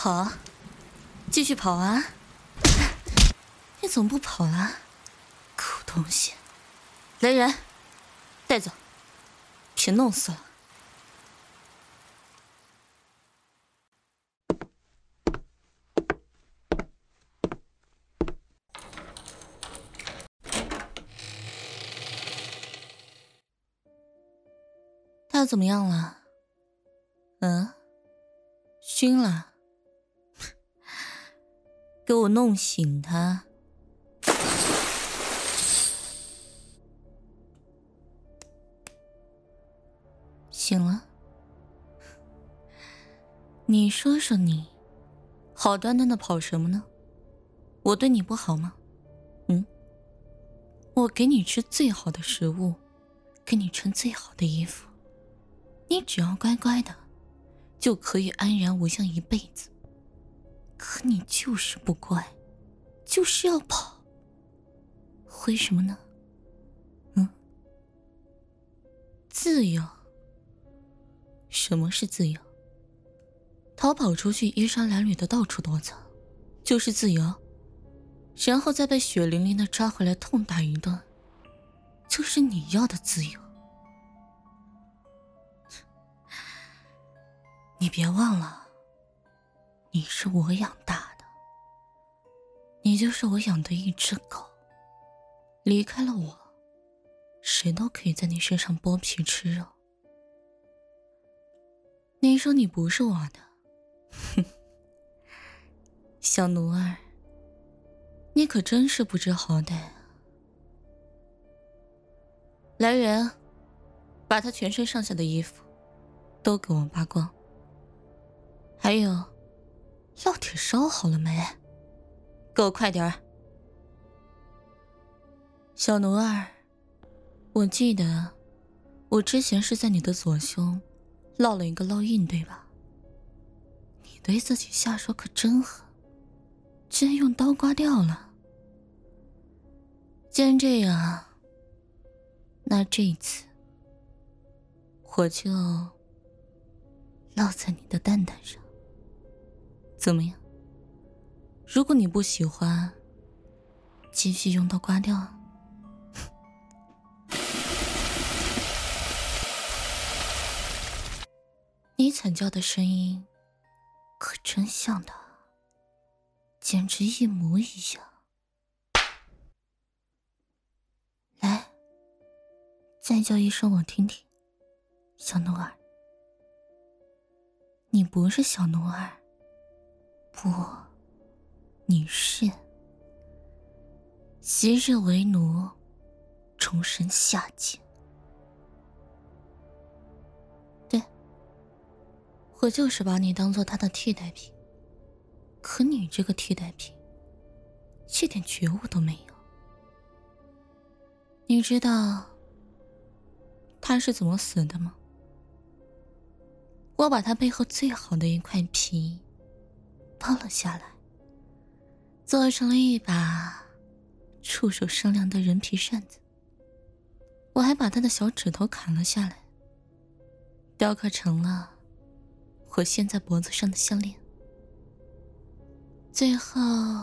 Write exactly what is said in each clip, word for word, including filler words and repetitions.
跑啊，继续跑啊！你怎么不跑啊？狗东西！来人，带走，别弄死了。他怎么样了？嗯，熏了？给我弄醒他！醒了？你说说你，好端端的跑什么呢？我对你不好吗？嗯？我给你吃最好的食物，给你穿最好的衣服，你只要乖乖的，就可以安然无恙一辈子。可你就是不乖，就是要跑，为什么呢？嗯？自由？什么是自由？逃跑出去衣衫褴褛的到处躲走，就是自由？然后再被血淋淋的抓回来痛打一顿，就是你要的自由？你别忘了，你是我养大的，你就是我养的一只狗，离开了我，谁都可以在你身上剥皮吃肉。你说你不是我的，哼，小奴儿，你可真是不知好歹啊！来人，把他全身上下的衣服都给我扒光。还有，烙铁烧好了没？给我快点儿！小奴儿，我记得我之前是在你的左胸烙了一个烙印，对吧？你对自己下手可真狠，居然用刀刮掉了。既然这样，那这一次我就烙在你的蛋蛋上，怎么样？如果你不喜欢，继续用刀刮掉啊。你惨叫的声音可真像他，简直一模一样。来，再叫一声我听听，小奴儿。你不是小奴儿，不，你是昔日为奴，终身下贱。对，我就是把你当做他的替代品，可你这个替代品一点觉悟都没有。你知道他是怎么死的吗？我把他背后最好的一块皮剥了下来，做成了一把触手生亮的人皮扇子。我还把他的小指头砍了下来，雕刻成了我现在脖子上的项链。最后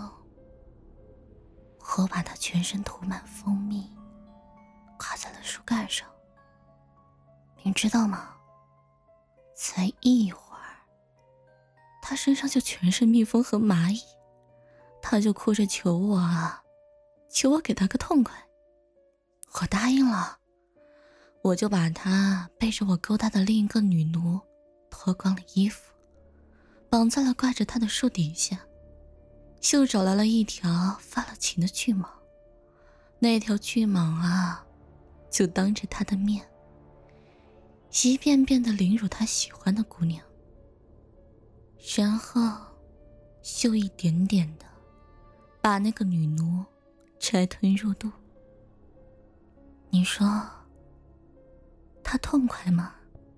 我把他全身涂满蜂蜜，挂在了树干上。你知道吗？才一会儿，他身上就全是蜜蜂和蚂蚁，他就哭着求我啊，求我给他个痛快。我答应了，我就把他背着我勾搭的另一个女奴脱光了衣服，绑在了挂着他的树底下，又找来了一条发了情的巨蟒。那条巨蟒啊，就当着他的面一遍遍地凌辱他喜欢的姑娘，然后又一点点地把那个女奴摘吞入肚。你说他痛快吗？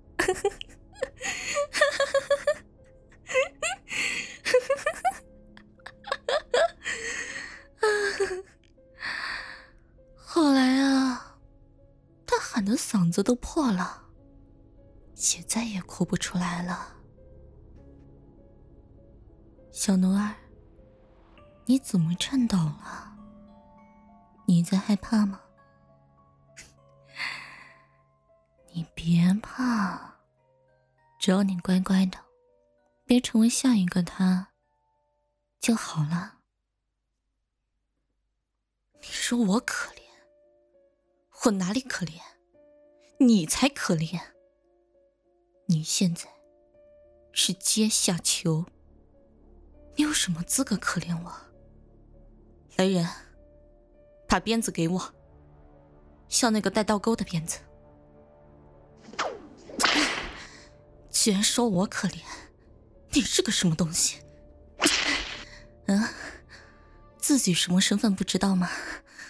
后来啊，他喊的嗓子都破了，也再也哭不出来了。 小奴儿，你怎么颤抖了？你在害怕吗？你别怕，只要你乖乖的，别成为下一个他就好了。你说我可怜？我哪里可怜？你才可怜。你现在是阶下囚，你有什么资格可怜我？来人，把鞭子给我，像那个带倒钩的鞭子。居然说我可怜，你是个什么东西？嗯，自己什么身份不知道吗？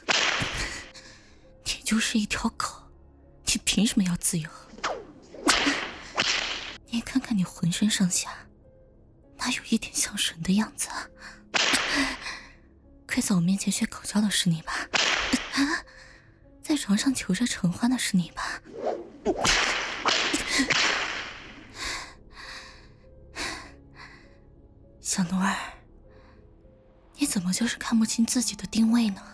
你就是一条狗，你凭什么要自由？你看看你浑身上下，哪有一点像人的样子啊？快在我面前学狗叫的是你吧？啊，在床上求着承欢的是你吧？小奴儿，你怎么就是看不清自己的定位呢？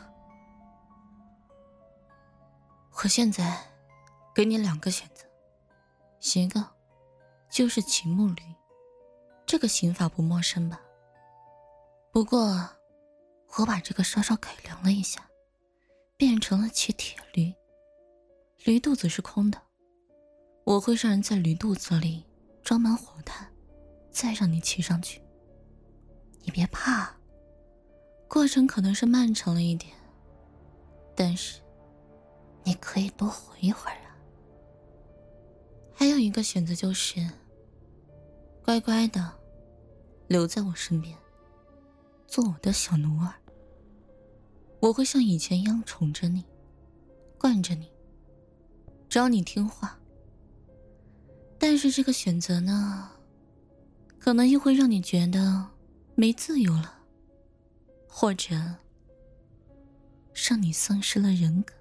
我现在给你两个选择，一个就是秦木驴，这个刑法不陌生吧？不过我把这个稍稍改良了一下，变成了骑铁驴。驴肚子是空的，我会让人在驴肚子里装满火炭，再让你骑上去。你别怕，过程可能是漫长了一点，但是你可以多活一会儿啊。还有一个选择就是乖乖的留在我身边，做我的小奴儿。我会像以前一样宠着你，惯着你，只要你听话。但是这个选择呢，可能又会让你觉得没自由了，或者让你丧失了人格。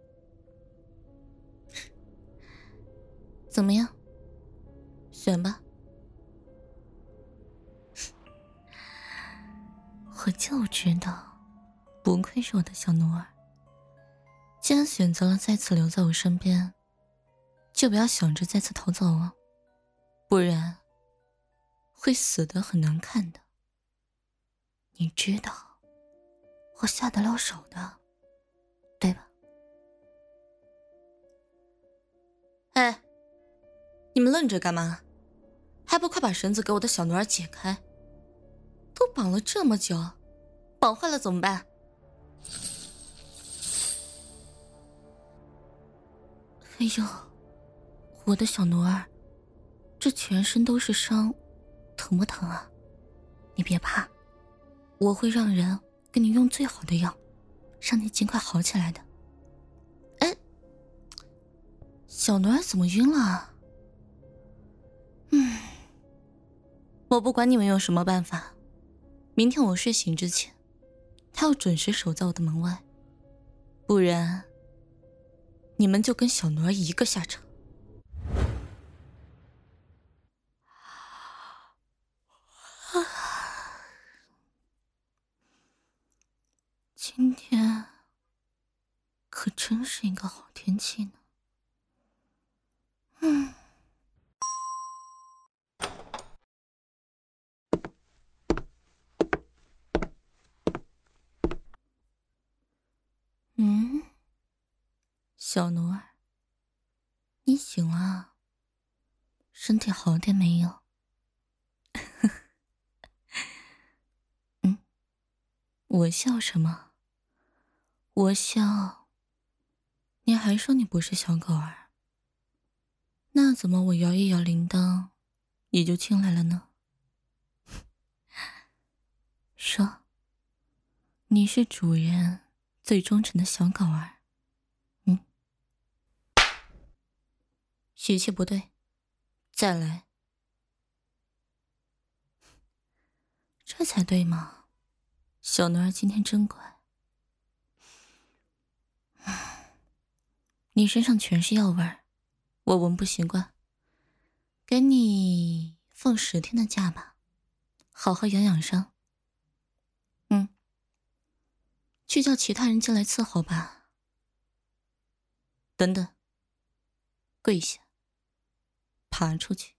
怎么样？选吧。我就知道，不愧是我的小奴儿。既然选择了再次留在我身边，就不要想着再次逃走哦，不然会死得很难看的。你知道我下得了手的，对吧？哎，你们愣着干嘛？还不快把绳子给我的小奴儿解开！都绑了这么久，绑坏了怎么办？哎呦，我的小奴儿，这全身都是伤，疼不疼啊？你别怕，我会让人给你用最好的药，让你尽快好起来的。哎，小奴儿怎么晕了？嗯，我不管你们用什么办法，明天我睡醒之前，他要准时守在我的门外，不然你们就跟小奴儿一个下场。今天可真是一个好天气呢。嗯。嗯，小奴儿，你醒了？身体好点没有？嗯，我笑什么？我笑，你还说你不是小狗儿，那怎么我摇一摇铃铛，你就进来了呢？说，你是主人最忠诚的小狗儿。嗯，语气不对，再来。这才对嘛，小奴儿今天真乖。你身上全是药味儿，我闻不习惯，给你放十天的假吧， 好好养养伤。嗯，去叫其他人进来伺候吧。等等，跪下，爬出去。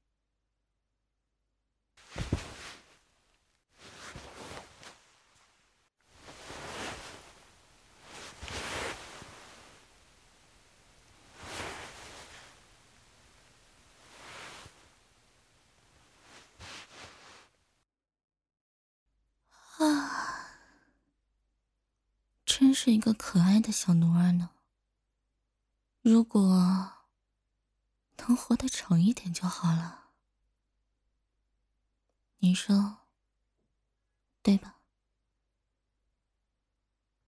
啊，真是一个可爱的小奴儿呢。如果能活得长一点就好了。你说，对吧？